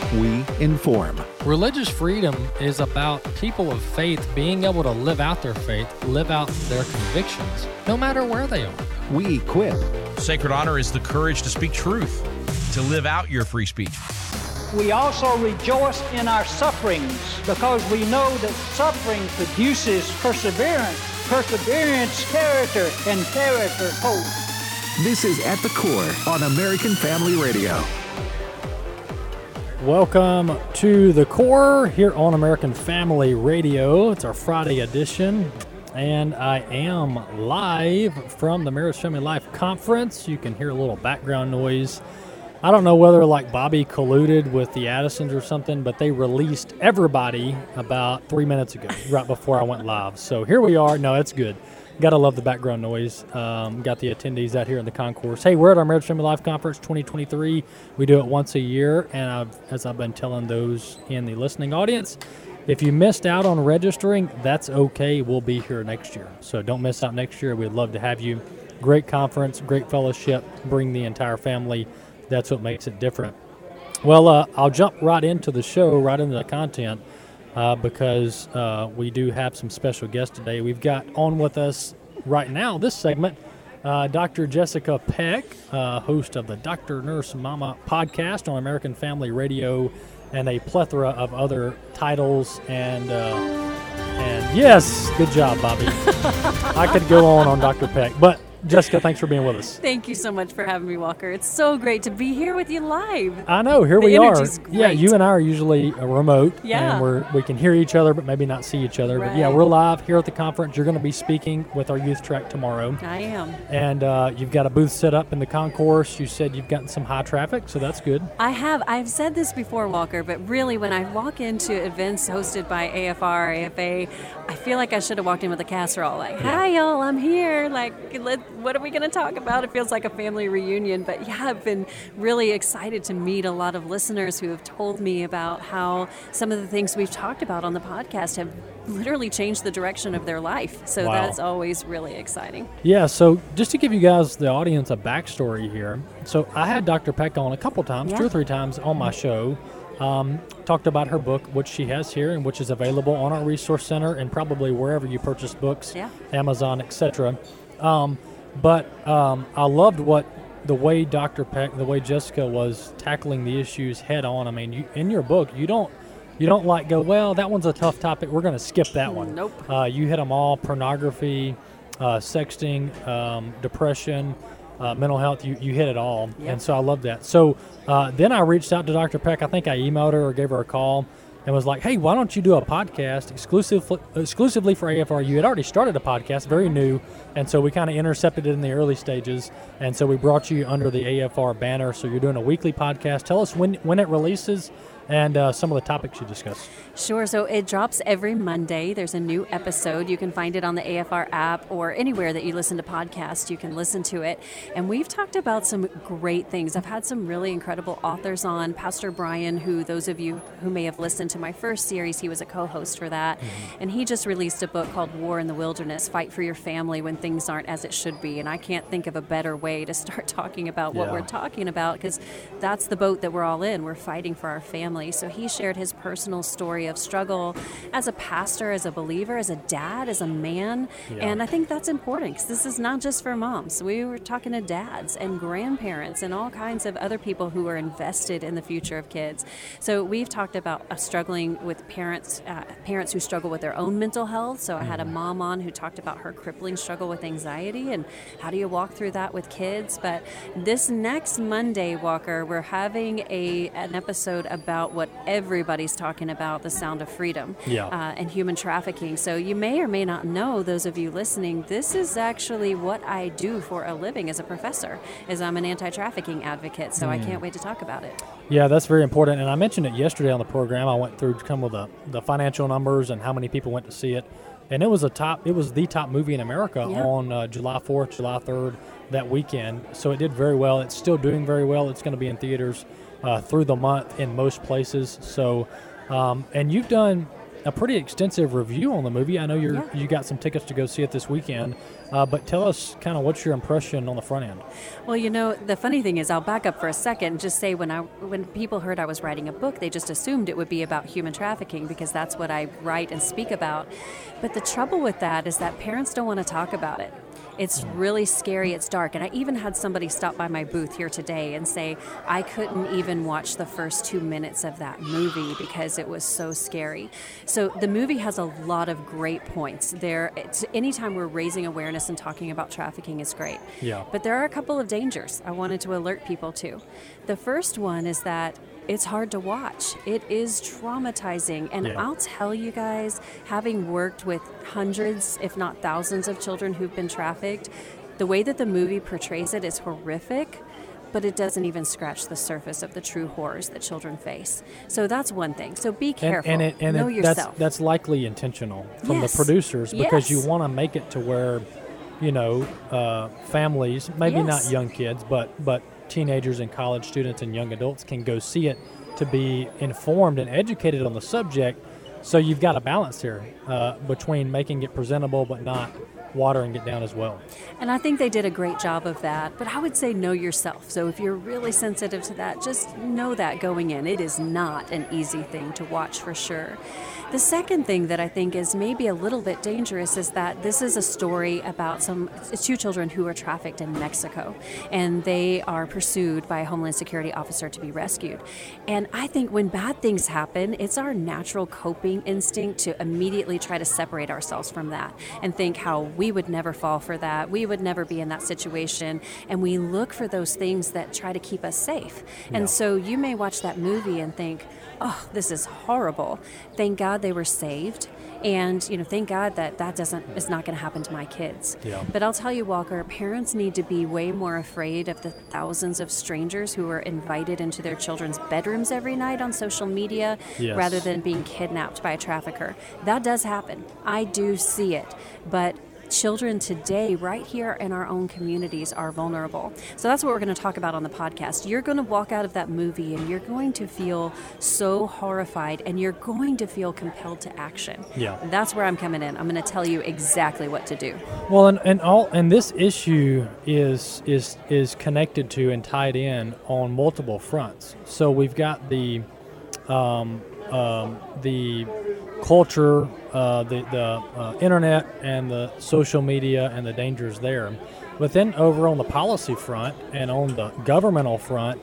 we inform. Religious freedom is about people of faith being able to live out their faith, live out their convictions, no matter where they are. We equip. Sacred honor is the courage to speak truth, to live out your free speech. We also rejoice in our sufferings because we know that suffering produces perseverance, perseverance, character, and character, hope. This is At the Core on American Family Radio. Welcome to The Core here on American Family Radio. It's our Friday edition, and I am live from the Marriage Family Life Conference. You can hear a little background noise. I don't know whether like Bobby colluded with the Addisons or something, but they released everybody about 3 minutes ago, right before I went live. So here we are. No, it's good. Gotta love the background noise. Got the attendees out here in the concourse. Hey, we're at our Marriage Family Life Conference 2023. We do it once a year, and as I've been telling those in the listening audience, if you missed out on registering, that's okay. We'll be here next year. So don't miss out next year. We'd love to have you. Great conference, great fellowship. Bring the entire family. That's what makes it different. Well, I'll jump right into the show, right into the content. Because we do have some special guests today. We've got on with us right now, this segment, Dr. Jessica Peck, host of the Dr. Nurse Mama podcast on American Family Radio, and a plethora of other titles. And yes, good job, Bobby. I could go on Dr. Peck, but Jessica, thanks for being with us. Thank you so much for having me, Walker. It's so great to be here with you live. I know. Here we are. Yeah, you and I are usually remote. Yeah. And we can hear each other, but maybe not see each other. Right. But yeah, we're live here at the conference. You're going to be speaking with our youth track tomorrow. I am. And you've got a booth set up in the concourse. You said you've gotten some high traffic, so that's good. I have. I've said this before, Walker, but really when I walk into events hosted by AFR, AFA, I feel like I should have walked in with a casserole. Like, hi, y'all, I'm here. Like, what are we going to talk about? It feels like a family reunion. But yeah, I've been really excited to meet a lot of listeners who have told me about how some of the things we've talked about on the podcast have literally changed the direction of their life. So Wow. That's always really exciting. Yeah, so just to give you guys, the audience, a backstory here. So I had Dr. Peck on a couple times, 2 or 3 times on my show. Talked about her book, which she has here and which is available on our resource center and probably wherever you purchase books, Amazon, etc. But I loved the way Dr. Peck, the way Jessica was tackling the issues head on. I mean, in your book, you don't like go, well, that one's a tough topic, we're going to skip that one. Nope. You hit them all: pornography, sexting, depression, mental health. You hit it all. Yep. And so I love that. So then I reached out to Dr. Peck. I think I emailed her or gave her a call and was like, hey, why don't you do a podcast exclusively for AFR? You had already started a podcast, very new, and so we kind of intercepted it in the early stages, and so we brought you under the AFR banner. So you're doing a weekly podcast. Tell us when it releases and some of the topics you discuss. Sure. So it drops every Monday. There's a new episode. You can find it on the AFR app or anywhere that you listen to podcasts. You can listen to it. And we've talked about some great things. I've had some really incredible authors on. Pastor Brian, who those of you who may have listened to my first series, he was a co-host for that. Mm-hmm. And he just released a book called War in the Wilderness, Fight for Your Family When Things Aren't As It Should Be. And I can't think of a better way to start talking about what we're talking about, because that's the boat that we're all in. We're fighting for our family. So he shared his personal story of struggle as a pastor, as a believer, as a dad, as a man. And I think that's important, because this is not just for moms. We were talking to dads and grandparents and all kinds of other people who are invested in the future of kids. So we've talked about struggling with parents who struggle with their own mental health. So I had a mom on who talked about her crippling struggle with anxiety and how do you walk through that with kids. But this next Monday, Walker, we're having an episode about what everybody's talking about, the sound of freedom and human trafficking. So you may or may not know, those of you listening, this is actually what I do for a living as a professor, is I'm an anti-trafficking advocate. So I can't wait to talk about it. Yeah, that's very important. And I mentioned it yesterday on the program. I went through some of the financial numbers and how many people went to see it. And it was the top movie in America on July 4th, July 3rd, that weekend. So it did very well. It's still doing very well. It's going to be in theaters through the month in most places. So, and you've done a pretty extensive review on the movie. I know you got some tickets to go see it this weekend, but tell us kind of what's your impression on the front end. Well, the funny thing is, I'll back up for a second and just say when people heard I was writing a book, they just assumed it would be about human trafficking because that's what I write and speak about. But the trouble with that is that parents don't want to talk about it. It's really scary. It's dark. And I even had somebody stop by my booth here today and say, I couldn't even watch the first 2 minutes of that movie because it was so scary. So the movie has a lot of great points. Anytime we're raising awareness and talking about trafficking is great. Yeah. But there are a couple of dangers I wanted to alert people to. The first one is that it's hard to watch. It is traumatizing. And I'll tell you guys, having worked with hundreds, if not thousands of children who've been trafficked, the way that the movie portrays it is horrific, but it doesn't even scratch the surface of the true horrors that children face. So that's one thing. So be careful. Know yourself. That's likely intentional from the producers because you want to make it to where, families, maybe not young kids, but teenagers and college students and young adults can go see it to be informed and educated on the subject. So you've got a balance here between making it presentable but not watering it down as well. And I think they did a great job of that, but I would say know yourself. So if you're really sensitive to that, just know that going in. It is not an easy thing to watch for sure. The second thing that I think is maybe a little bit dangerous is that this is a story about two children who are trafficked in Mexico, and they are pursued by a Homeland Security officer to be rescued. And I think when bad things happen, it's our natural coping instinct to immediately try to separate ourselves from that and think how we would never fall for that, we would never be in that situation, and we look for those things that try to keep us safe. And so you may watch that movie and think, oh, this is horrible. Thank God they were saved. And, thank God that is not going to happen to my kids. Yeah. But I'll tell you, Walker, parents need to be way more afraid of the thousands of strangers who are invited into their children's bedrooms every night on social media rather than being kidnapped by a trafficker. That does happen. I do see it. But children today, right here in our own communities, are vulnerable. So that's what we're going to talk about on the podcast. You're going to walk out of that movie and you're going to feel so horrified and you're going to feel compelled to action. Yeah. And that's where I'm coming in. I'm going to tell you exactly what to do. Well, and this issue is connected to and tied in on multiple fronts. So we've got the culture, the internet and the social media and the dangers there. But then over on the policy front and on the governmental front,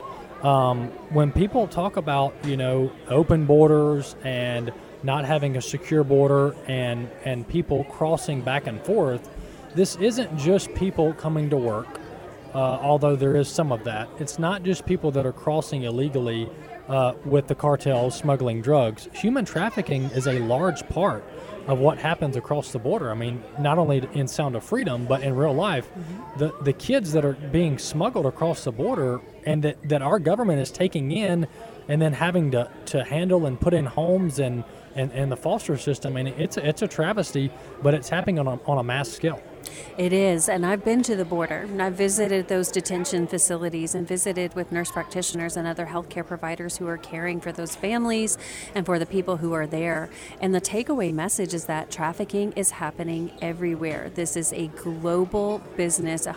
when people talk about, open borders and not having a secure border and people crossing back and forth, this isn't just people coming to work, although there is some of that. It's not just people that are crossing illegally with the cartels smuggling drugs. Human trafficking is a large part of what happens across the border. I mean, not only in Sound of Freedom, but in real life, the kids that are being smuggled across the border and that our government is taking in and then having to handle and put in homes and the foster system. I mean, it's a travesty, but it's happening on a mass scale. It is, and I've been to the border, and I've visited those detention facilities and visited with nurse practitioners and other healthcare providers who are caring for those families and for the people who are there. And the takeaway message is that trafficking is happening everywhere. This is a global business,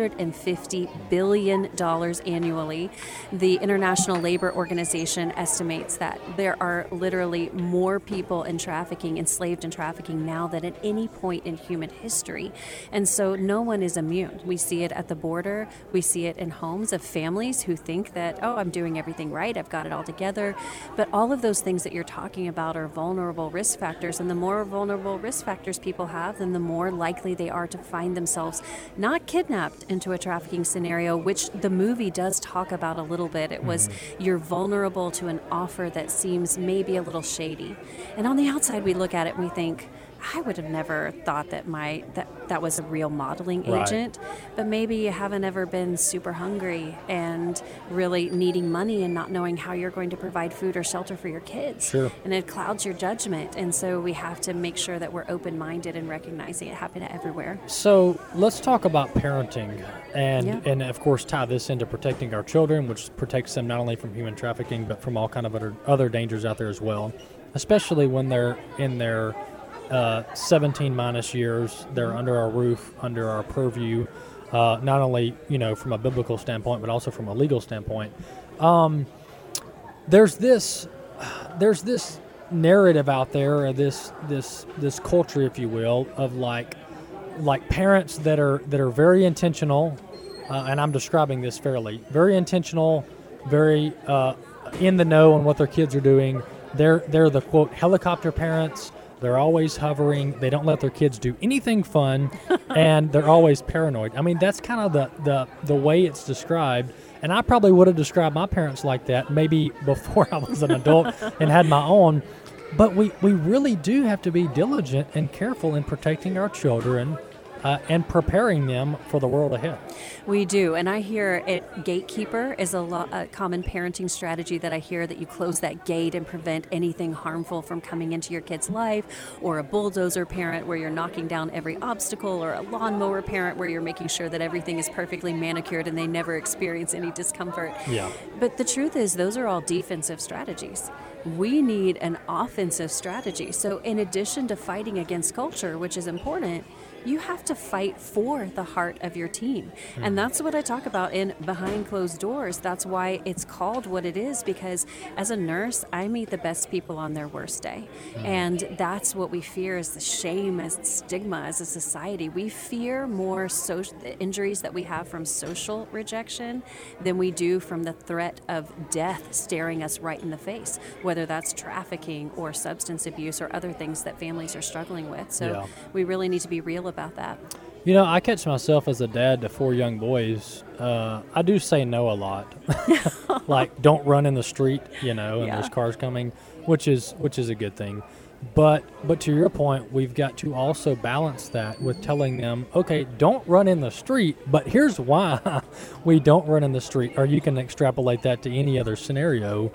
$150 billion annually. The International Labor Organization estimates that there are literally more people enslaved in trafficking now than at any point in human history. And so no one is immune. We see it at the border. We see it in homes of families who think that, oh, I'm doing everything right. I've got it all together. But all of those things that you're talking about are vulnerable risk factors. And the more vulnerable risk factors people have, then the more likely they are to find themselves not kidnapped into a trafficking scenario, which the movie does talk about a little bit. It was you're vulnerable to an offer that seems maybe a little shady. And on the outside, we look at it and we think, I would have never thought that that was a real modeling agent, but maybe you haven't ever been super hungry and really needing money and not knowing how you're going to provide food or shelter for your kids. Sure. And it clouds your judgment. And so we have to make sure that we're open-minded and recognizing it happening everywhere. So let's talk about parenting and of course tie this into protecting our children, which protects them not only from human trafficking, but from all kind of other dangers out there as well. especially when they're in their 17 minus years. They're under our roof, under our purview, not only, from a biblical standpoint, but also from a legal standpoint. There's this narrative out there, or this culture, if you will, of like parents that are very intentional, and I'm describing this fairly, very intentional, very in the know on what their kids are doing. They're the quote helicopter parents. They're always hovering. They don't let their kids do anything fun, and they're always paranoid. I mean, that's kind of the way it's described. And I probably would have described my parents like that maybe before I was an adult and had my own. But we really do have to be diligent and careful in protecting our children and preparing them for the world ahead. We do, and I hear gatekeeper is a common parenting strategy that I hear, that you close that gate and prevent anything harmful from coming into your kid's life, or a bulldozer parent where you're knocking down every obstacle, or a lawnmower parent where you're making sure that everything is perfectly manicured and they never experience any discomfort. Yeah. But the truth is, those are all defensive strategies. We need an offensive strategy. So in addition to fighting against culture, which is important, you have to fight for the heart of your team. And that's what I talk about in Behind Closed Doors. That's why it's called what it is, because as a nurse, I meet the best people on their worst day. And that's what we fear, is the shame, as stigma, as a society. We fear more the injuries that we have from social rejection than we do from the threat of death staring us right in the face, whether that's trafficking or substance abuse or other things that families are struggling with. So we really need to be real about that. I catch myself as a dad to 4 young boys. I do say no a lot. Like, don't run in the street, and there's cars coming, which is a good thing. But to your point, we've got to also balance that with telling them, okay, don't run in the street, but here's why we don't run in the street. Or you can extrapolate that to any other scenario.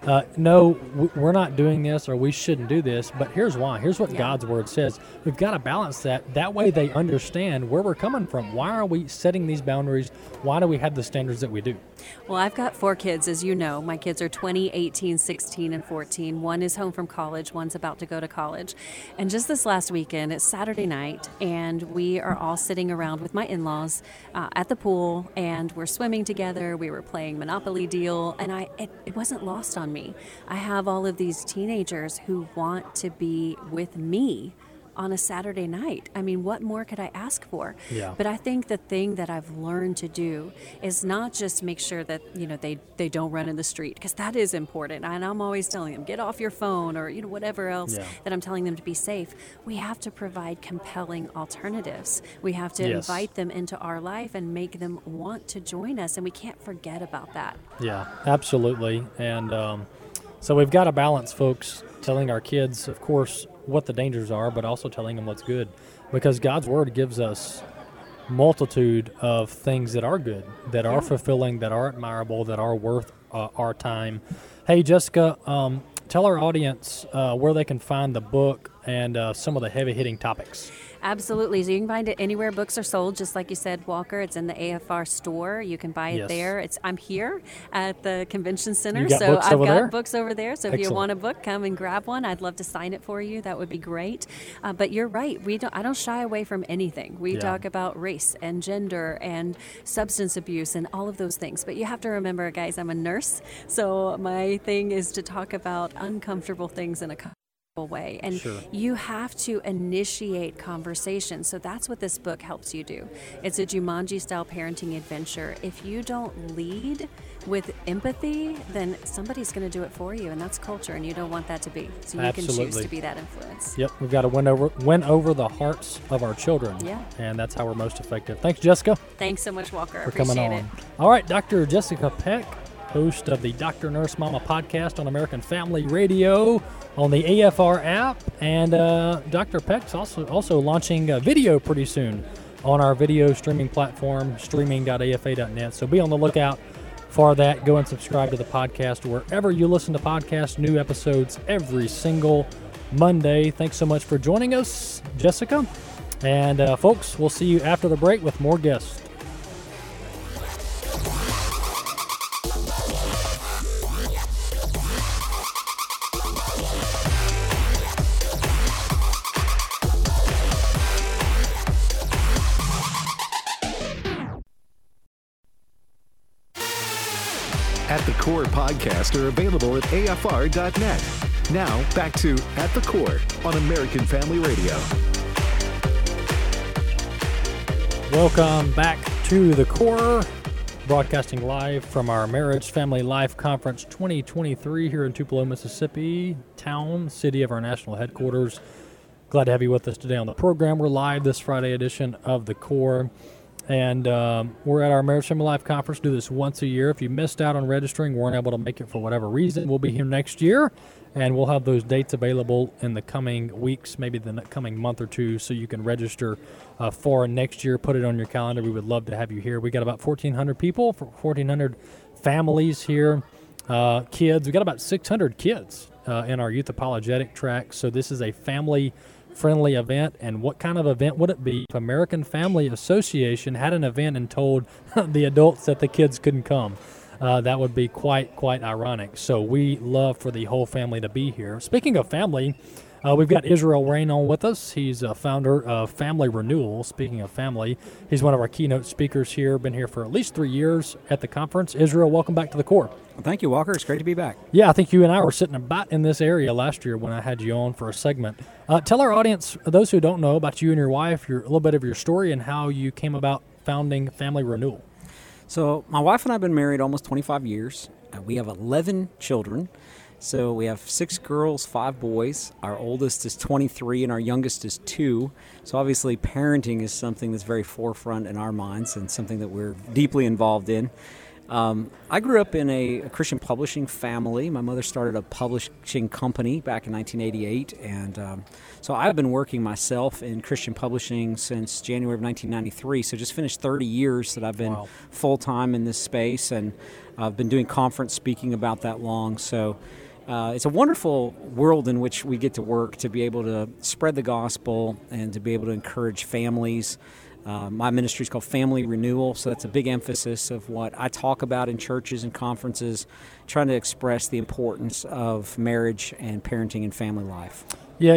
No, we're not doing this, or we shouldn't do this, but here's why. Here's what God's word says. We've got to balance that. That way they understand where we're coming from. Why are we setting these boundaries? Why do we have the standards that we do? Well, I've got 4 kids, as you know. My kids are 20, 18, 16, and 14. One is home from college. One's about to go to college. And just this last weekend, it's Saturday night, and we are all sitting around with my in-laws at the pool, and we're swimming together. We were playing Monopoly Deal, and it wasn't lost on me. I have all of these teenagers who want to be with me on a Saturday night. I mean, what more could I ask for? Yeah. But I think the thing that I've learned to do is not just make sure that, they don't run in the street, because that is important. And I'm always telling them, get off your phone, or, whatever else that I'm telling them to be safe. We have to provide compelling alternatives. We have to invite them into our life and make them want to join us. And we can't forget about that. Yeah, absolutely. And so we've got to balance, folks, telling our kids, of course, what the dangers are, but also telling them what's good, because God's word gives us multitude of things that are good, that are fulfilling, that are admirable, that are worth our time. Hey, Jessica, tell our audience where they can find the book and some of the heavy-hitting topics. Absolutely. So you can find it anywhere books are sold, just like you said, Walker. It's in the AFR store. You can buy it there. I'm here at the convention center, so I've got books over there. So if you want a book, come and grab one. I'd love to sign it for you. That would be great. But you're right. I don't shy away from anything. We talk about race and gender and substance abuse and all of those things. But you have to remember, guys, I'm a nurse, so my thing is to talk about uncomfortable things in a way, and you have to initiate conversation. So that's what this book helps you do. It's a Jumanji style parenting adventure. If you don't lead with empathy, then somebody's going to do it for you, and that's culture, and you don't want that to be. So you can choose to be that influence. Yep, we've got to win over the hearts of our children. Yeah, and that's how we're most effective. Thanks, Jessica. Thanks so much, Walker. For coming on. All right, Dr. Jessica Peck, host of the Dr. Nurse Mama podcast on American Family Radio on the AFR app, and Dr. Peck's also launching a video pretty soon on our video streaming platform, streaming.afa.net. So be on the lookout for that. Go and subscribe to the podcast wherever you listen to podcasts. New episodes every single Monday. Thanks so much for joining us, Jessica. And folks, we'll see you after the break with more guests. At the Core podcasts are available at afr.net. Now, back to At the Core on American Family Radio. Welcome back to the Core, broadcasting live from our Marriage Family Life Conference 2023 here in Tupelo, Mississippi, city of our national headquarters. Glad to have you with us today on the program. We're live this Friday edition of the Core, and we're at our Marriage Family Life Conference. Do this once a year. If you missed out on registering, weren't able to make it for whatever reason, we'll be here next year, and we'll have those dates available in the coming weeks, maybe the coming month or two, so you can register for next year. Put it on your calendar. We would love to have you here. We got about 1,400 people, 1,400 families here, kids. We got about 600 kids in our youth apologetic track. So this is a family-friendly event. And what kind of event would it be if American Family Association had an event and told the adults that the kids couldn't come? That would be quite ironic. So we love for the whole family to be here. Speaking of family, we've got Israel Rain on with us. He's a founder of Family Renewal. Speaking of family, he's one of our keynote speakers here. Been here for at least 3 years at the conference. Israel, welcome back to the Core. Well, thank you, Walker. It's great to be back. Yeah, I think you and I were sitting about in this area last year when I had you on for a segment. Tell our audience, those who don't know, about you and your wife, a little bit of your story and how you came about founding Family Renewal. So my wife and I have been married almost 25 years. We have 11 children. So we have 6 girls, 5 boys. Our oldest is 23 and our youngest is 2. So obviously parenting is something that's very forefront in our minds and something that we're deeply involved in. I grew up in a Christian publishing family. My mother started a publishing company back in 1988, and so I've been working myself in Christian publishing since January of 1993, so just finished 30 years that I've been full-time in this space, and I've been doing conference speaking about that long, so it's a wonderful world in which we get to work, to be able to spread the gospel and to be able to encourage families. My ministry is called Family Renewal, so that's a big emphasis of what I talk about in churches and conferences, trying to express the importance of marriage and parenting and family life. Yeah,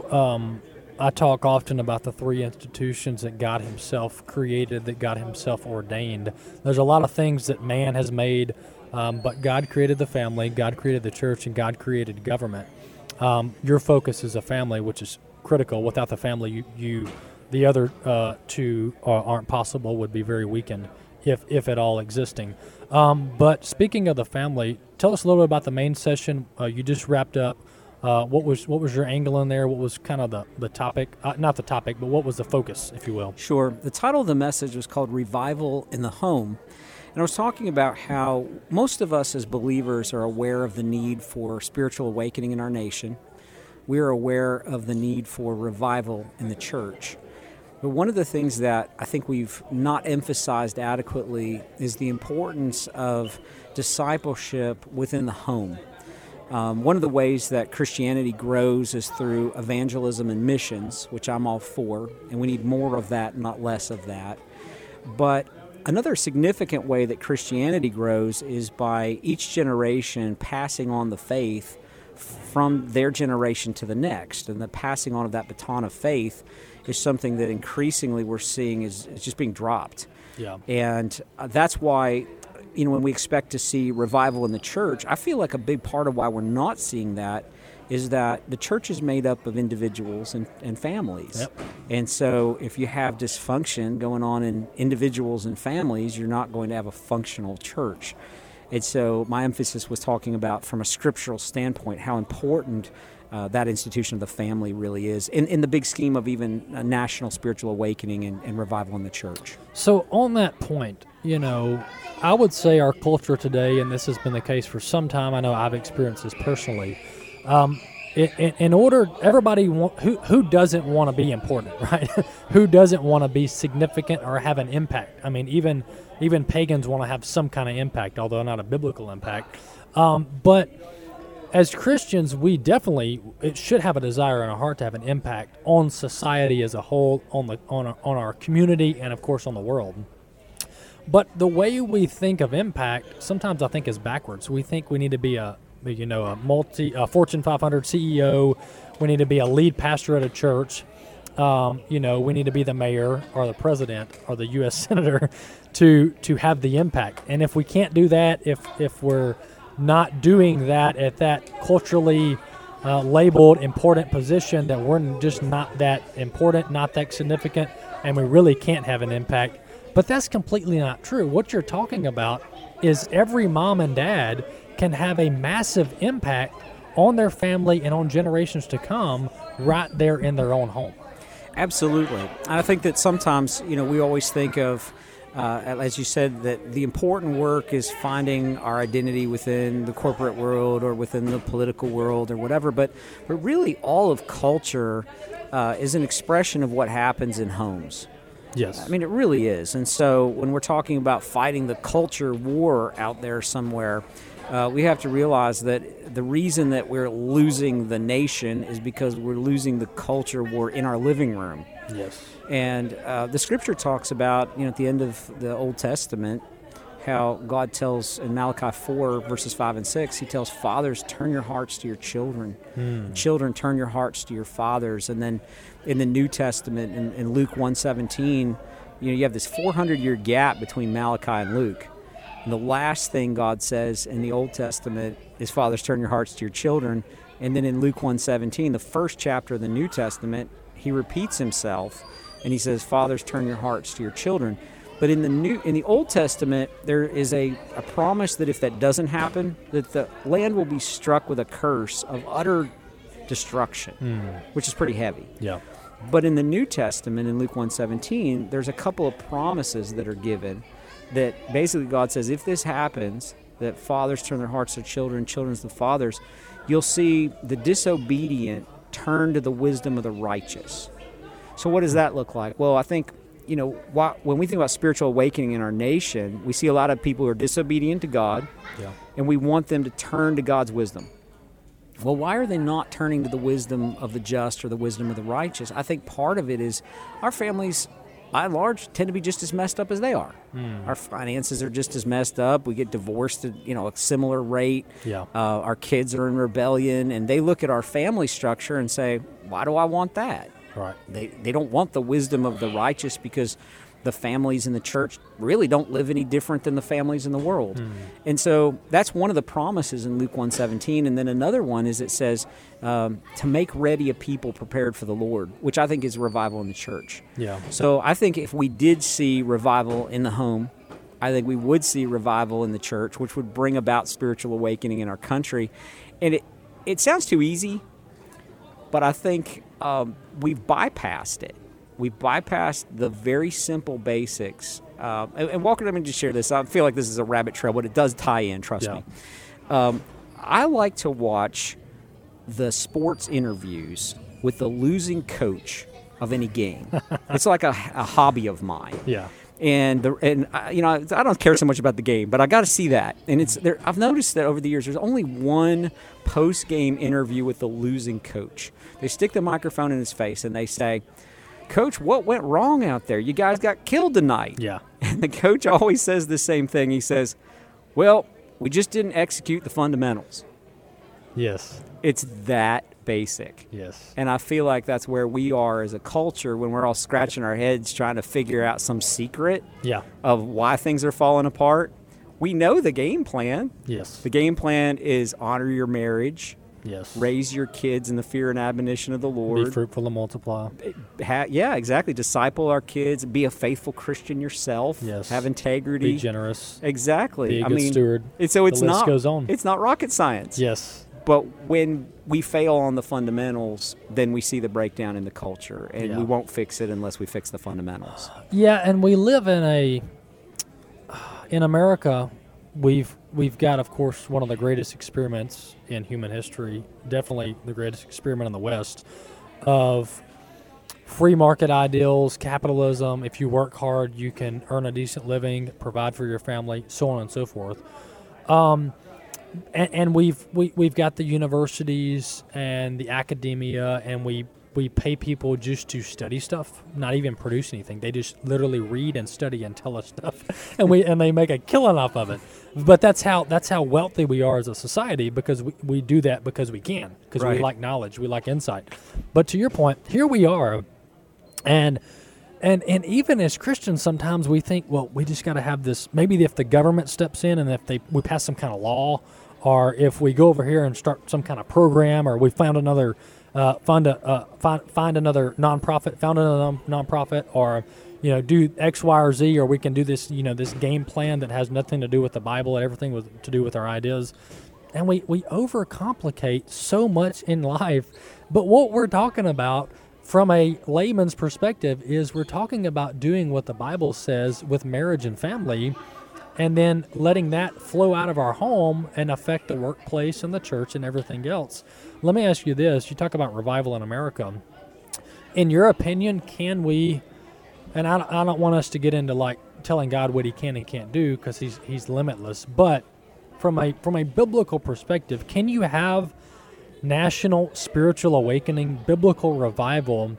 I talk often about the 3 institutions that God himself created, that God himself ordained. There's a lot of things that man has made, but God created the family, God created the church, and God created government. Your focus is a family, which is critical. Without the family, the other 2 aren't possible, would be very weakened, if at all existing. But speaking of the family, tell us a little bit about the main session. You just wrapped up. What was your angle in there? What was kind of the topic? Not the topic, but what was the focus, if you will? Sure. The title of the message was called Revival in the Home. And I was talking about how most of us as believers are aware of the need for spiritual awakening in our nation. We are aware of the need for revival in the church. But one of the things that I think we've not emphasized adequately is the importance of discipleship within the home. One of the ways that Christianity grows is through evangelism and missions, which I'm all for, and we need more of that, not less of that. But another significant way that Christianity grows is by each generation passing on the faith from their generation to the next, and the passing on of that baton of faith is something that increasingly we're seeing is just being dropped. Yeah. And that's why, when we expect to see revival in the church, I feel like a big part of why we're not seeing that is that the church is made up of individuals and families. Yep. And so if you have dysfunction going on in individuals and families, you're not going to have a functional church. And so my emphasis was talking about, from a scriptural standpoint, how important that institution of the family really is in the big scheme of even a national spiritual awakening and revival in the church. So on that point, I would say our culture today, and this has been the case for some time, I know I've experienced this personally, in order, everybody who doesn't want to be important, right? Who doesn't want to be significant or have an impact? I mean, even pagans want to have some kind of impact, although not a biblical impact. But as Christians, it should have a desire in our heart to have an impact on society as a whole, on our community, and of course on the world. But the way we think of impact, sometimes I think is backwards. We think we need to be a Fortune 500 CEO. We need to be a lead pastor at a church. we need to be the mayor or the president or the U.S. senator to have the impact. And if we can't do that, if we're not doing that at that culturally labeled important position, that we're just not that important, not that significant, and we really can't have an impact. But that's completely not true. What you're talking about is every mom and dad can have a massive impact on their family and on generations to come right there in their own home. Absolutely. I think that sometimes, we always think of, as you said, that the important work is finding our identity within the corporate world or within the political world or whatever, but really all of culture is an expression of what happens in homes. Yes. I mean, it really is. And so when we're talking about fighting the culture war out there somewhere, we have to realize that the reason that we're losing the nation is because we're losing the culture war in our living room. Yes. And the scripture talks about, at the end of the Old Testament, how God tells in Malachi 4, verses 5 and 6, he tells fathers, turn your hearts to your children. Children, turn your hearts to your fathers. And then in the New Testament, in Luke 1:17, you have this 400-year gap between Malachi and Luke. And the last thing God says in the Old Testament is, fathers, turn your hearts to your children. And then in Luke 1:17, the first chapter of the New Testament, he repeats himself, and he says, fathers, turn your hearts to your children. But in the Old Testament, there is a promise that if that doesn't happen, that the land will be struck with a curse of utter destruction, which is pretty heavy. Yeah. But in the New Testament, in Luke 1:17, there's a couple of promises that are given that basically God says, if this happens, that fathers turn their hearts to children, children to the fathers, you'll see the disobedient turn to the wisdom of the righteous. So what does that look like? Well, I think, when we think about spiritual awakening in our nation, we see a lot of people who are disobedient to God, and we want them to turn to God's wisdom. Well, why are they not turning to the wisdom of the just or the wisdom of the righteous? I think part of it is our families, by and large, tend to be just as messed up as they are. Our finances are just as messed up. We get divorced at a similar rate. Yeah. Our kids are in rebellion, and they look at our family structure and say, why do I want that? Right. They don't want the wisdom of the righteous because the families in the church really don't live any different than the families in the world. And so that's one of the promises in Luke 1:17. And then another one is it says to make ready a people prepared for the Lord, which I think is revival in the church. Yeah. So I think if we did see revival in the home, I think we would see revival in the church, which would bring about spiritual awakening in our country. And it sounds too easy, but I think we've bypassed it. We've bypassed the very simple basics. And Walker, let me just share this. I feel like this is a rabbit trail, but it does tie in, trust me. I like to watch the sports interviews with the losing coach of any game. It's like a hobby of mine. Yeah. And I don't care so much about the game, but I got to see that. And I've noticed that over the years, there's only one post-game interview with the losing coach. They stick the microphone in his face and they say, Coach, what went wrong out there? You guys got killed tonight. Yeah. And the coach always says the same thing. He says, well, we just didn't execute the fundamentals. Yes. It's that basic. Yes. And I feel like that's where we are as a culture when we're all scratching our heads trying to figure out some secret of why things are falling apart. We know the game plan. Yes. The game plan is honor your marriage. Yes. Raise your kids in the fear and admonition of the Lord. Be fruitful and multiply. Yeah, exactly. Disciple our kids. Be a faithful Christian yourself. Yes. Have integrity. Be generous. Exactly. Be a good steward. So it's the list not. Goes on. It's not rocket science. Yes. But when we fail on the fundamentals, then we see the breakdown in the culture, and we won't fix it unless we fix the fundamentals. Yeah, and we live in America. We've got, of course, one of the greatest experiments in human history, definitely the greatest experiment in the West, of free market ideals, capitalism. If you work hard, you can earn a decent living, provide for your family, so on and so forth. And we've got the universities and the academia, and we pay people just to study stuff, not even produce anything. They just literally read and study and tell us stuff, and they make a killing off of it. But that's how wealthy we are as a society, because we do that because we can, because we like knowledge, we like insight. But to your point, here we are And even as Christians, sometimes we think, well, we just got to have this. Maybe if the government steps in and if we pass some kind of law, or if we go over here and start some kind of program, or we found another find another nonprofit, or do X, Y, or Z, or we can do this this game plan that has nothing to do with the Bible and everything to do with our ideas. And we overcomplicate so much in life. But what we're talking about from a layman's perspective is we're talking about doing what the Bible says with marriage and family, and then letting that flow out of our home and affect the workplace and the church and everything else. Let me ask you this. You talk about revival in America. In your opinion, can we, and I don't want us to get into like telling God what he can and can't do, because he's limitless, but from a biblical perspective, can you have national spiritual awakening, biblical revival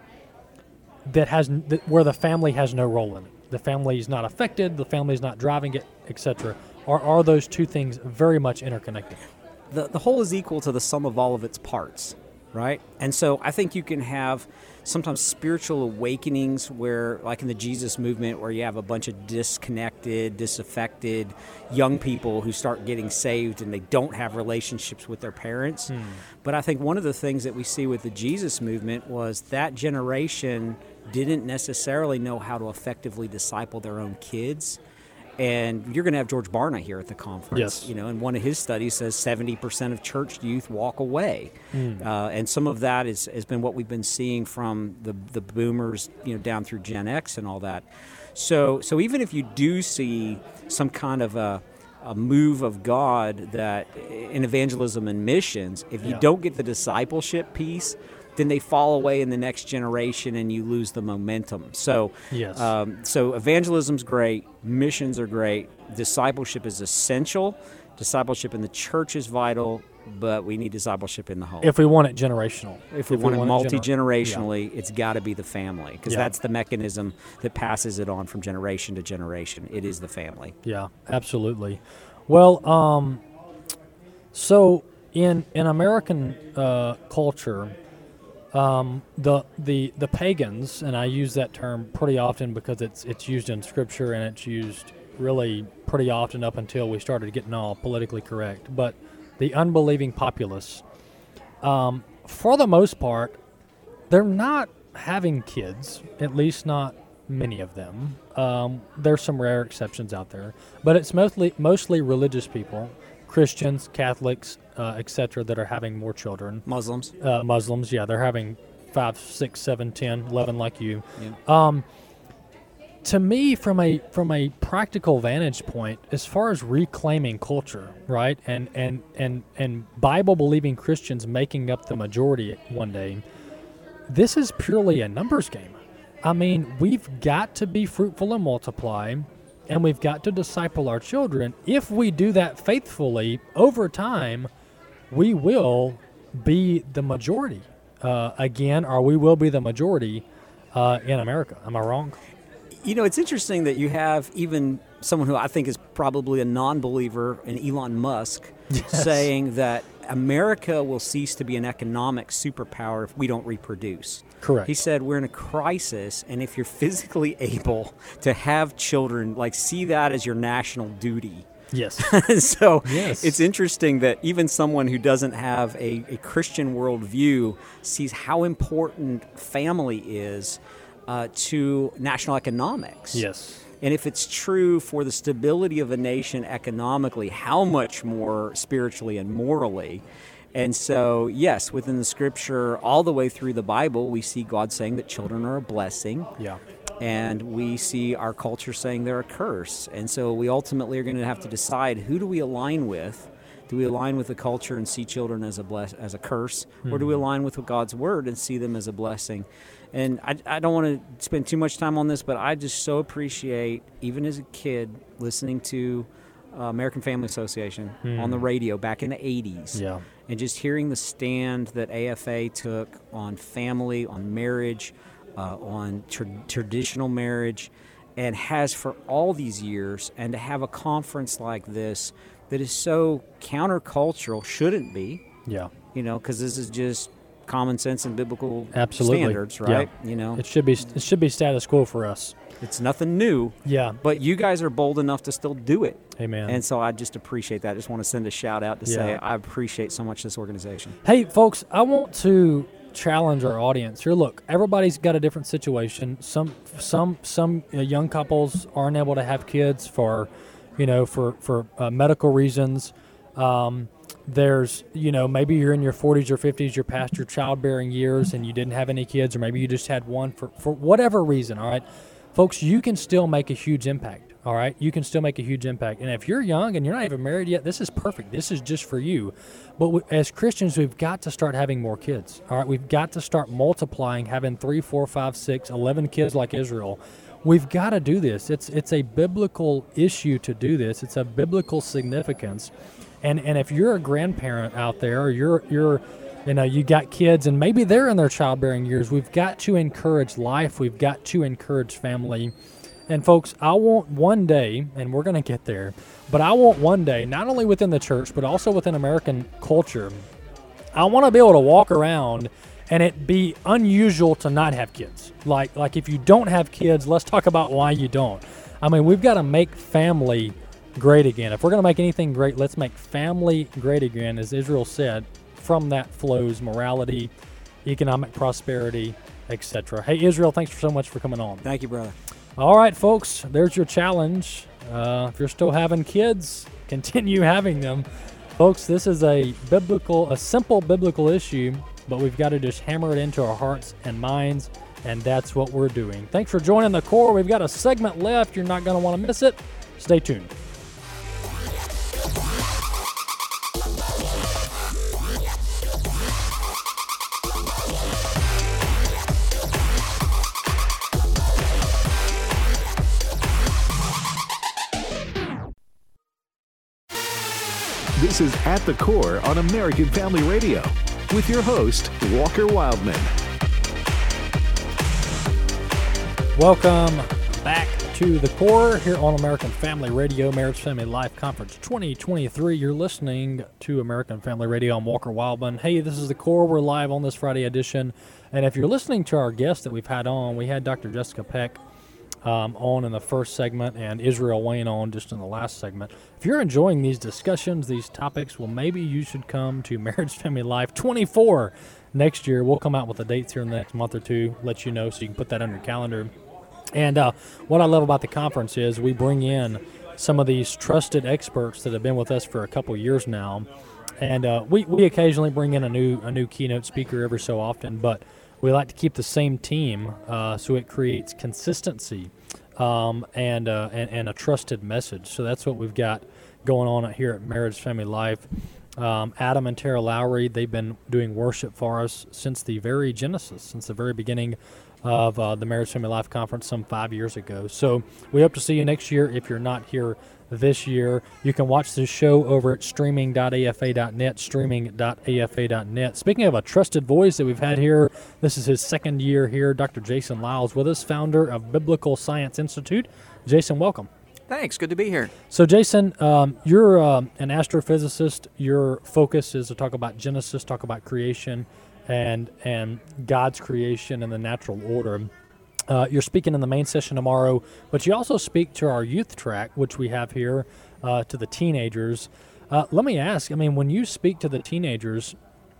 where the family has no role in it? The family is not affected, the family is not driving it, etc. Or are those two things very much interconnected? The whole is equal to the sum of all of its parts, right? And so I think you can have sometimes spiritual awakenings where, like in the Jesus movement, where you have a bunch of disconnected, disaffected young people who start getting saved and they don't have relationships with their parents. But I think one of the things that we see with the Jesus movement was that generation didn't necessarily know how to effectively disciple their own kids. And you're going to have George Barna here at the conference. Yes. And one of his studies says 70% of church youth walk away. And some of that has been what we've been seeing from the boomers, down through Gen X and all that. So even if you do see some kind of a move of God that in evangelism and missions, if you don't get the discipleship piece, then they fall away in the next generation and you lose the momentum. So, yes. So evangelism's great, missions are great, discipleship is essential, discipleship in the church is vital, but we need discipleship in the home. If we want it generational. If we want it multi-generationally, it's got to be the family, because that's the mechanism that passes it on from generation to generation. It is the family. Yeah, absolutely. Well, so in American culture, the pagans, and I use that term pretty often because it's used in Scripture and it's used really pretty often up until we started getting all politically correct. But the unbelieving populace, for the most part, they're not having kids, at least not many of them. There's some rare exceptions out there, but it's mostly religious people, Christians, Catholics, etc., that are having more children. Muslims, they're having 5, 6, 7, 10, 11 like you. Yeah. To me, from a practical vantage point, as far as reclaiming culture, right, and Bible-believing Christians making up the majority one day, this is purely a numbers game. I mean, we've got to be fruitful and multiply, and we've got to disciple our children. If we do that faithfully, over time, we will be the majority again, or we will be the majority in America. Am I wrong? It's interesting that you have even someone who I think is probably a non-believer in Elon Musk saying that America will cease to be an economic superpower if we don't reproduce. Correct. He said we're in a crisis, and if you're physically able to have children, see that as your national duty. Yes. So It's interesting that even someone who doesn't have a Christian worldview sees how important family is to national economics. Yes. And if it's true for the stability of a nation economically, how much more spiritually and morally? And so, yes, within the Scripture, all the way through the Bible, we see God saying that children are a blessing. Yeah. And we see our culture saying they're a curse. And so we ultimately are going to have to decide, who do we align with? Do we align with the culture and see children as a curse? Or do we align with God's Word and see them as a blessing? And I don't want to spend too much time on this, but I just so appreciate, even as a kid, listening to American Family Association on the radio back in the 80s. Yeah. And just hearing the stand that AFA took on family, on marriage, on traditional marriage, and has for all these years, and to have a conference like this that is so countercultural, shouldn't be. Yeah. Because this is just common sense and biblical Absolutely. standards, right? Yeah. You know, It should be status quo for us. it's nothing new. Yeah. But you guys are bold enough to still do it. Amen. And so I just appreciate that. I just want to send a shout out to say Yeah. I appreciate so much this organization. Hey, folks, I want to challenge our audience here. Look, everybody's got a different situation. Some young couples aren't able to have kids for medical reasons. There's, maybe you're in your 40s or 50s, you're past your childbearing years and you didn't have any kids, or maybe you just had one for whatever reason, all right? Folks, you can still make a huge impact, all right? You can still make a huge impact. And if you're young and you're not even married yet, this is perfect. This is just for you. But as Christians, we've got to start having more kids, all right? We've got to start multiplying, having 3, 4, 5, 6, 11 kids like Israel. We've got to do this. It's a biblical issue to do this. It's a biblical significance. And if you're a grandparent out there, or you got kids and maybe they're in their childbearing years, we've got to encourage life. We've got to encourage family. And folks, I want one day, and we're going to get there, but I want one day, not only within the church, but also within American culture, I want to be able to walk around and it be unusual to not have kids. Like if you don't have kids, let's talk about why you don't. I mean, we've got to make family great again. If we're going to make anything great, let's make family great again. As Israel said, from that flows morality, economic prosperity, etc. Hey, Israel, thanks so much for coming on. Thank you, brother. All right, folks, there's your challenge. If you're still having kids, continue having them. Folks, this is a simple biblical issue, but we've got to just hammer it into our hearts and minds, and that's what we're doing. Thanks for joining the Core. We've got a segment left. You're not going to want to miss it. Stay tuned. This is At the Core on American Family Radio with your host, Walker Wildman. Welcome back to The Core here on American Family Radio, Marriage Family Life Conference 2023. You're listening to American Family Radio. I'm Walker Wildman. Hey, this is The Core. We're live on this Friday edition. And if you're listening to our guests that we've had on, we had Dr. Jessica Peck on in the first segment and Israel Wayne on just in the last segment. If you're enjoying these discussions, these topics, well, maybe you should come to Marriage Family Life 24 next year. We'll come out with the dates here in the next month or two, let you know so you can put that on your calendar. And what I love about the conference is we bring in some of these trusted experts that have been with us for a couple years now. And we occasionally bring in a new keynote speaker every so often, but we like to keep the same team so it creates consistency and a trusted message. So that's what we've got going on here at Marriage Family Life. Adam and Tara Lowry, they've been doing worship for us since the very genesis, since the very beginning of the Marriage Family Life Conference some 5 years ago. So we hope to see you next year. If you're not here this year, you can watch this show over at streaming.afa.net, streaming.afa.net. Speaking of a trusted voice that we've had here, this is his second year here. Dr. Jason Lyles with us, founder of Biblical Science Institute. Jason, welcome. Thanks. Good to be here. So, Jason, you're an astrophysicist. Your focus is to talk about Genesis, talk about creation, and God's creation and the natural order. You're speaking in the main session tomorrow, but you also speak to our youth track, which we have here, to the teenagers. Let me ask, when you speak to the teenagers,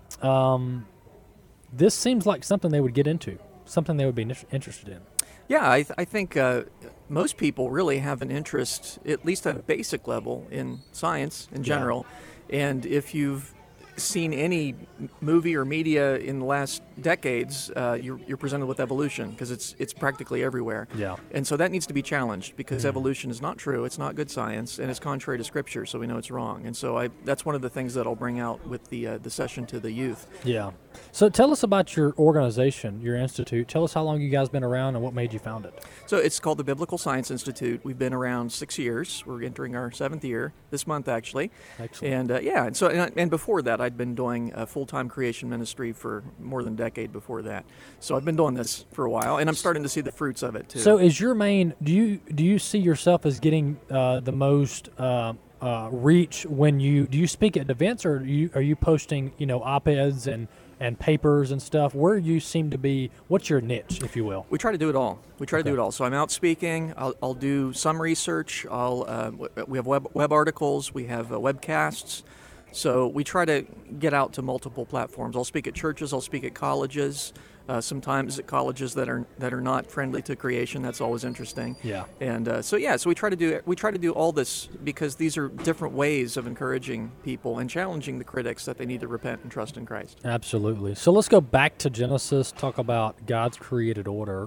this seems like something they would get into, something they would be interested in. Yeah, I think most people really have an interest, at least at a basic level, in science in general. Yeah. And if you've seen any movie or media in the last decades, you're presented with evolution because it's practically everywhere. Yeah. And so that needs to be challenged because evolution is not true. It's not good science, and it's contrary to Scripture, so we know it's wrong. And so that's one of the things that I'll bring out with the session to the youth. Yeah. So tell us about your organization, your institute. Tell us how long you guys been around and what made you found it. So it's called the Biblical Science Institute. We've been around 6 years. We're entering our 7th year this month, actually. Excellent. And and before that, I'd been doing a full-time creation ministry for more than a decade before that. So I've been doing this for a while, and I'm starting to see the fruits of it too. So is your main? Do you see yourself as getting the most reach when do you speak at events, or are you posting op-eds and and papers and stuff. Where you seem to be, what's your niche, if you will? We try to do it all. To do it all. So I'm out speaking. I'll do some research. We have web articles. We have webcasts. So we try to get out to multiple platforms. I'll speak at churches. I'll speak at colleges. Sometimes at colleges that are not friendly to creation. That's always interesting. Yeah. And so we try to do all this because these are different ways of encouraging people and challenging the critics that they need to repent and trust in Christ. Absolutely. So let's go back to Genesis. Talk about God's created order.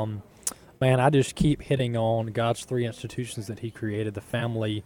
Man, I just keep hitting on God's three institutions that He created: the family,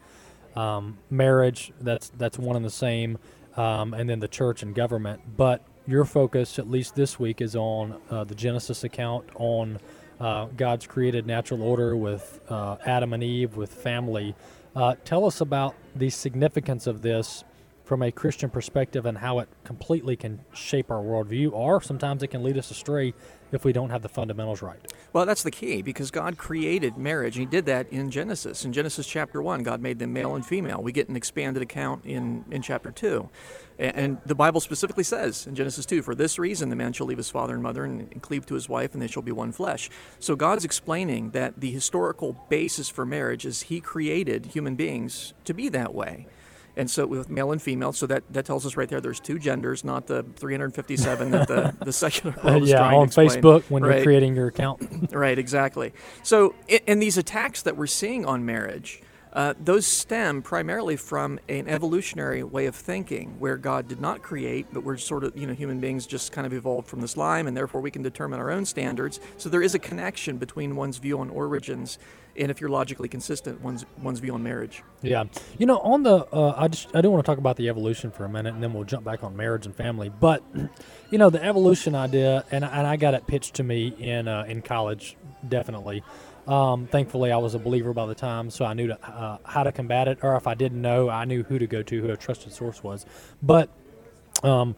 marriage. That's one and the same, and then the church and government. But your focus, at least this week, is on the Genesis account, on God's created natural order with Adam and Eve, with family. Tell us about the significance of this from a Christian perspective and how it completely can shape our worldview, or sometimes it can lead us astray if we don't have the fundamentals right. Well, that's the key, because God created marriage, and He did that in Genesis. In Genesis chapter 1, God made them male and female. We get an expanded account in chapter 2. And the Bible specifically says in Genesis 2, "For this reason the man shall leave his father and mother and cleave to his wife, and they shall be one flesh." So God's explaining that the historical basis for marriage is He created human beings to be that way. And so with male and female, so that tells us right there's two genders, not the 357 that the secular world is trying to explain. On Facebook when you're creating your account. Right, exactly. So in these attacks that we're seeing on marriage, those stem primarily from an evolutionary way of thinking where God did not create, but we're sort of, human beings just kind of evolved from the slime, and therefore we can determine our own standards. So there is a connection between one's view on origins and, if you're logically consistent, one's view on marriage. Yeah. On the, I do want to talk about the evolution for a minute, and then we'll jump back on marriage and family. But, the evolution idea, and I got it pitched to me in college, definitely. Thankfully, I was a believer by the time, so I knew how to combat it, or if I didn't know, I knew who to go to, who a trusted source was. But on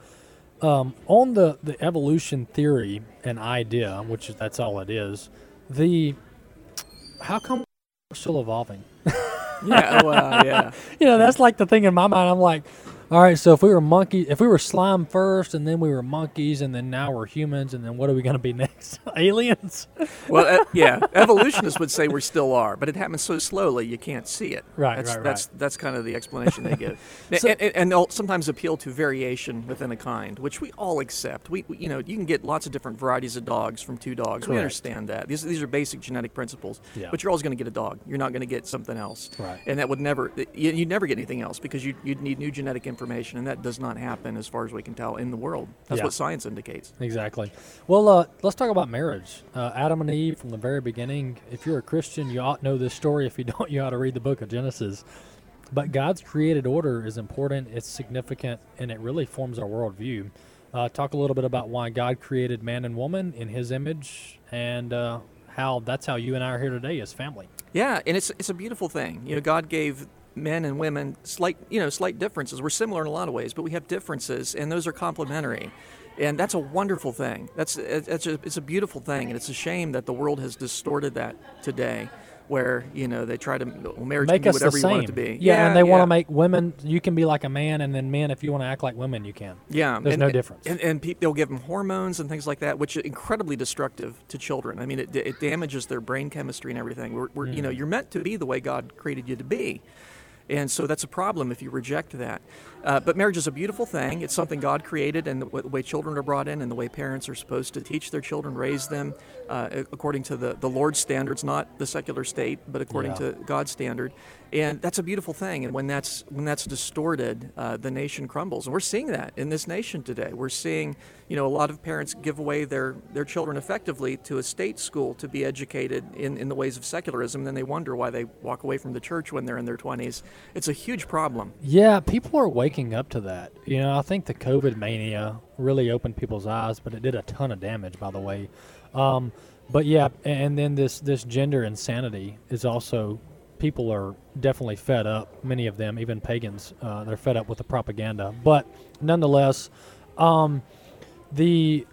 the evolution theory and idea, which that's all it is, how come we're still evolving? Yeah, well, yeah. That's like the thing in my mind. I'm like, all right, so if we were slime first, and then we were monkeys, and then now we're humans, and then what are we going to be next? Aliens? Well, yeah, evolutionists would say we still are, but it happens so slowly you can't see it. Right. That's kind of the explanation they give. And they'll sometimes appeal to variation within a kind, which we all accept. You can get lots of different varieties of dogs from two dogs. Correct. We understand that. These are basic genetic principles. Yeah. But you're always going to get a dog. You're not going to get something else. Right. And that would you'd never get anything else, because you'd need new genetic information, and that does not happen as far as we can tell in the world. That's what science indicates. Exactly. Well, let's talk about marriage. Adam and Eve, from the very beginning. If you're a Christian, you ought to know this story. If you don't, you ought to read the book of Genesis. But God's created order is important, it's significant, and it really forms our worldview. Talk a little bit about why God created man and woman in His image, and how you and I are here today as family. Yeah, and it's a beautiful thing. God gave men and women slight differences. We're similar in a lot of ways, but we have differences, and those are complementary. And that's a wonderful thing. It's a beautiful thing, and it's a shame that the world has distorted that today, where they try to marriage make can be us whatever the you same. want it to be. Yeah, and they want to make women. You can be like a man, and then men, if you want to act like women, you can. Yeah, there's no difference. And they'll give them hormones and things like that, which is incredibly destructive to children. I mean, it damages their brain chemistry and everything. You're meant to be the way God created you to be. And so that's a problem if you reject that. But marriage is a beautiful thing. It's something God created, and the way children are brought in, and the way parents are supposed to teach their children, raise them according to the Lord's standards, not the secular state, but according to God's standard. And that's a beautiful thing. And when that's distorted, the nation crumbles. And we're seeing that in this nation today. We're seeing, a lot of parents give away their children effectively to a state school to be educated in the ways of secularism. And then they wonder why they walk away from the church when they're in their 20s. It's a huge problem. Yeah, people are waking up to that. I think the COVID mania really opened people's eyes, but it did a ton of damage, by the way. But yeah, and then this gender insanity is also, people are definitely fed up. Many of them, even pagans, they're fed up with the propaganda. But nonetheless, on the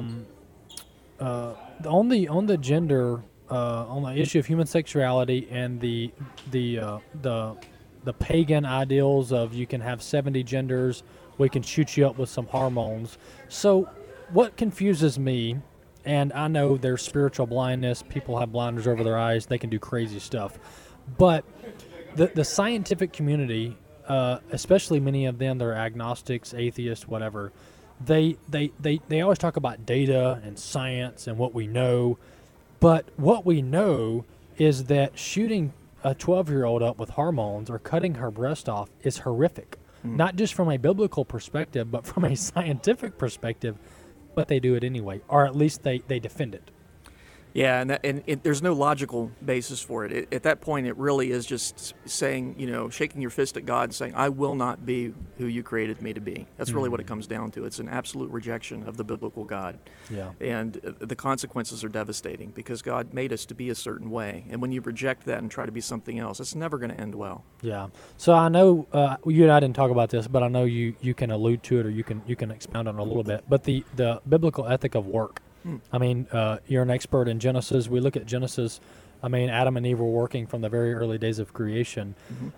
gender, on the issue of human sexuality and the pagan ideals of you can have 70 genders we can shoot you up with some hormones. So what confuses me, and I know there's spiritual blindness, people have blinders over their eyes, they can do crazy stuff, but the scientific community, especially many of them, they're agnostics, atheists, whatever, they always talk about data and science and what we know, but what we know is that shooting a 12-year-old up with hormones or cutting her breast off is horrific, not just from a biblical perspective, but from a scientific perspective, but they do it anyway, or at least they defend it. Yeah, and there's no logical basis for it. At that point, it really is just saying, shaking your fist at God and saying, I will not be who you created me to be. That's really what it comes down to. It's an absolute rejection of the biblical God. Yeah. And the consequences are devastating because God made us to be a certain way. And when you reject that and try to be something else, it's never going to end well. Yeah. So I know you and I didn't talk about this, but I know you can allude to it, or you can expound on it a little bit. But the biblical ethic of work. I mean, you're an expert in Genesis. We look at Genesis. I mean, Adam and Eve were working from the very early days of creation.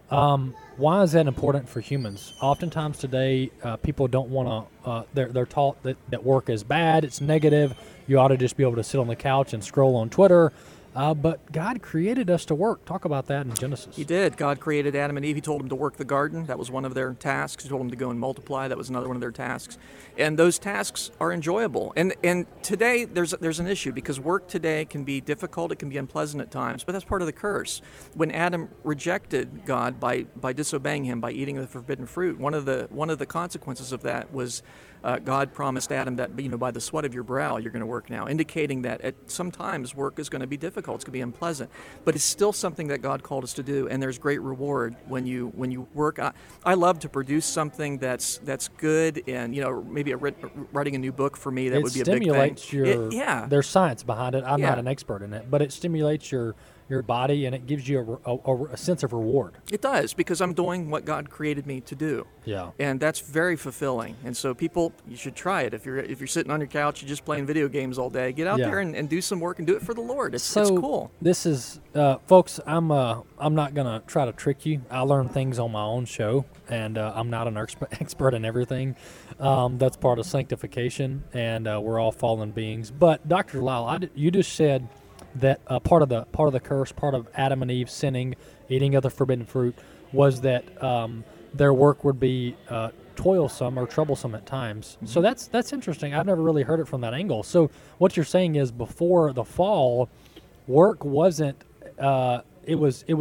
Why is that important for humans? Oftentimes today, people don't want to, they're taught that work is bad, it's negative, you ought to just be able to sit on the couch and scroll on Twitter. But God created us to work. Talk about that in Genesis. He did. God created Adam and Eve. He told them to work the garden. That was one of their tasks. He told them to go and multiply. That was another one of their tasks. And those tasks are enjoyable. And today there's an issue because work today can be difficult. It can be unpleasant at times. But that's part of the curse. When Adam rejected God by disobeying Him, by eating the forbidden fruit, one of the consequences of that was God promised Adam that by the sweat of your brow you're going to work now, indicating that sometimes work is going to be difficult. It's going to be unpleasant, but it's still something that God called us to do, and there's great reward when you work. I love to produce something that's good, and maybe writing a new book for me would be a big thing. There's science behind it. I'm not an expert in it, but it stimulates your body, and it gives you a sense of reward. It does, because I'm doing what God created me to do. Yeah. And that's very fulfilling. And so people, you should try it. If you're sitting on your couch, you're just playing video games all day, get out there and do some work and do it for the Lord. It's cool. This is, folks, I'm not going to try to trick you. I learn things on my own show, and I'm not an expert in everything. That's part of sanctification, and we're all fallen beings. But Dr. Lyle, you just said that part of the curse, part of Adam and Eve sinning, eating of the forbidden fruit, was that their work would be toilsome or troublesome at times. Mm-hmm. So that's interesting. I've never really heard it from that angle. So what you're saying is before the fall, work wasn't. It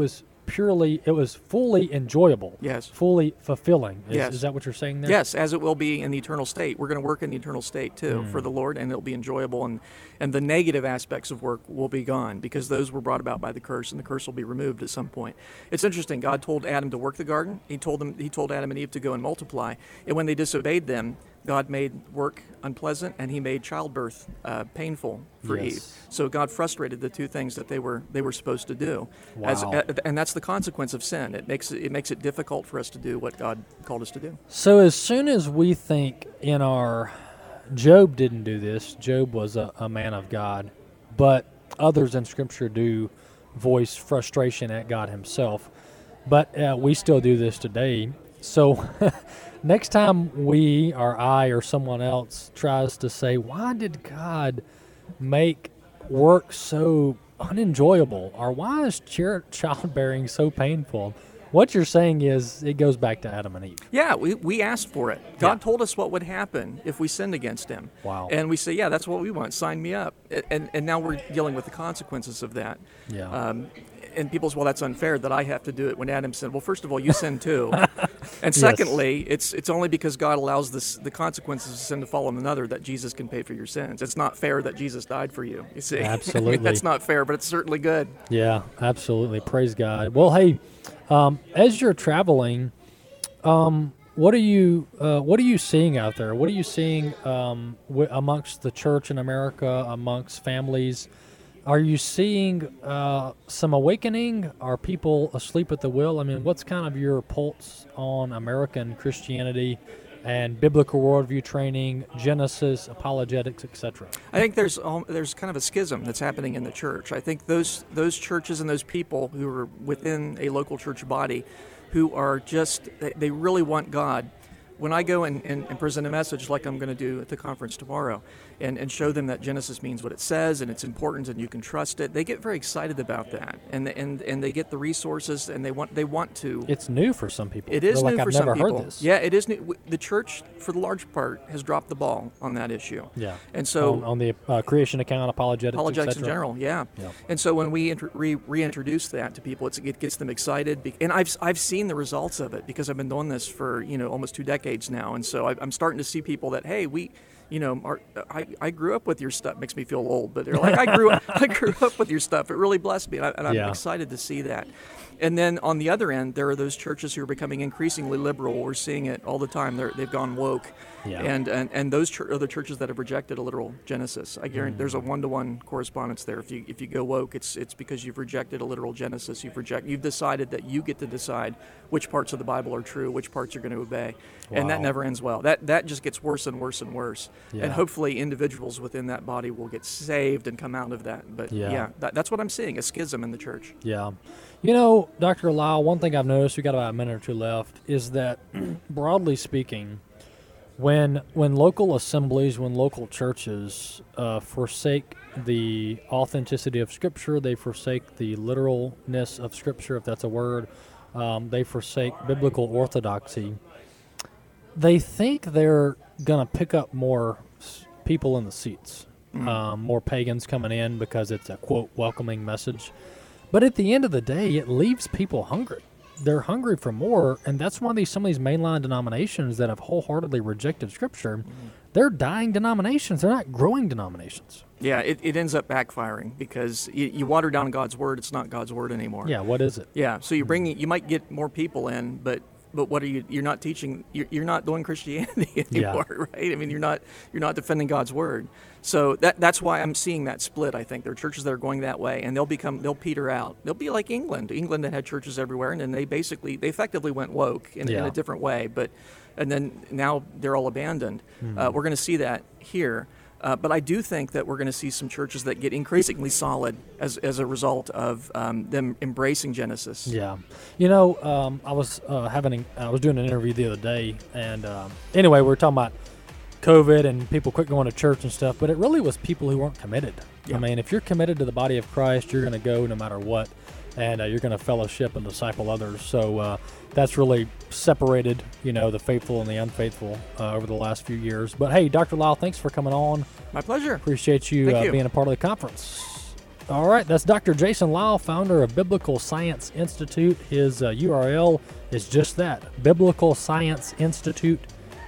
was fully enjoyable. Yes. Fully fulfilling. Yes. Is that what you're saying there? Yes, as it will be in the eternal state. We're going to work in the eternal state too for the Lord, and it'll be enjoyable, and the negative aspects of work will be gone because those were brought about by the curse, and the curse will be removed at some point. It's interesting. God told Adam to work the garden. He told Adam and Eve to go and multiply, and when they disobeyed them, God made work unpleasant, and He made childbirth painful for Eve. So God frustrated the two things that they were supposed to do. Wow. And that's the consequence of sin. It makes it difficult for us to do what God called us to do. So as soon as we think in our, Job didn't do this. Job was a man of God, but others in Scripture do voice frustration at God Himself. But we still do this today. So next time we or I or someone else tries to say, why did God make work so unenjoyable, or why is childbearing so painful? What you're saying is it goes back to Adam and Eve. Yeah, we asked for it. God told us what would happen if we sinned against Him. Wow. And we say, yeah, that's what we want. Sign me up. And now we're dealing with the consequences of that. Yeah. And people say, well, that's unfair that I have to do it when Adam sinned. Well, first of all, you sinned too. And secondly, it's only because God allows the consequences of sin to fall on another that Jesus can pay for your sins. It's not fair that Jesus died for you, you see. Absolutely. That's not fair, but it's certainly good. Yeah, absolutely. Praise God. Well, hey, as you're traveling, what are you seeing out there? What are you seeing amongst the church in America, amongst families? Are you seeing some awakening? Are people asleep at the wheel? I mean, what's kind of your pulse on American Christianity and biblical worldview training, Genesis, apologetics, etc.? I think there's kind of a schism that's happening in the church. I think those churches and those people who are within a local church body who are they really want God when I go and present a message like I'm going to do at the conference tomorrow, and show them that Genesis means what it says and it's important and you can trust it, they get very excited about that, and they get the resources and they want to. It's new for some people. It is They're new like, for I've some never people. heard this. Yeah, it is new. The church, for the large part, has dropped the ball on that issue. Yeah. And so on the creation account, apologetics in general, yeah. And so when we reintroduce that to people, it gets them excited. And I've seen the results of it because I've been doing this for almost 2 decades now. And so I'm starting to see people that, hey, I grew up with your stuff. Makes me feel old, but they're like, I grew up with your stuff. It really blessed me, and I'm excited to see that. And then on the other end, there are those churches who are becoming increasingly liberal. We're seeing it all the time. They've gone woke, and those are the churches that have rejected a literal Genesis. I guarantee there's a 1-to-1 correspondence there. If you go woke, it's because you've rejected a literal Genesis. You've decided that you get to decide which parts of the Bible are true, which parts you're going to obey, and that never ends well. That just gets worse and worse and worse. Yeah. And hopefully individuals within that body will get saved and come out of that. But that's what I'm seeing, a schism in the church. Yeah. Dr. Lyle, one thing I've noticed, we got about a minute or two left, is that broadly speaking, when local assemblies, when local churches forsake the authenticity of Scripture, they forsake the literalness of Scripture, if that's a word, they forsake biblical orthodoxy, they think they're going to pick up more people in the seats, more pagans coming in because it's a, quote, welcoming message. But at the end of the day, it leaves people hungry. They're hungry for more, and that's why some of these mainline denominations that have wholeheartedly rejected Scripture, they're dying denominations. They're not growing denominations. Yeah, it ends up backfiring because you water down God's Word. It's not God's Word anymore. Yeah, what is it? Yeah, so you might get more people in, but what are you? You're not teaching. You're not doing Christianity anymore, right? I mean, you're not defending God's Word. So that's why I'm seeing that split. I think there are churches that are going that way, and they'll peter out. They'll be like England that had churches everywhere, and then they effectively went woke in a different way. And then now they're all abandoned. We're going to see that here. But I do think that we're going to see some churches that get increasingly solid as a result of them embracing Genesis. Yeah, I was doing an interview the other day, and anyway, we were talking about COVID and people quit going to church and stuff, but it really was people who weren't committed. Yeah. I mean, if you're committed to the body of Christ, you're going to go no matter what, and you're going to fellowship and disciple others. So that's really separated, the faithful and the unfaithful over the last few years. But hey, Dr. Lyle, thanks for coming on. My pleasure. Appreciate you being a part of the conference. All right, that's Dr. Jason Lyle, founder of Biblical Science Institute. His URL is just that, biblicalscienceinstitute.com,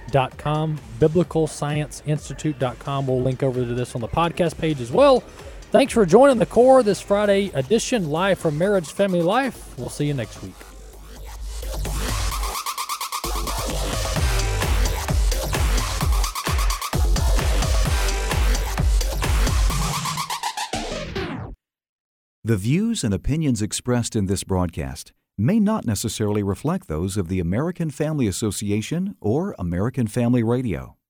biblicalscienceinstitute.com. We'll link over to this on the podcast page as well. Thanks for joining the Core this Friday edition, live from Marriage Family Life. We'll see you next week. The views and opinions expressed in this broadcast may not necessarily reflect those of the American Family Association or American Family Radio.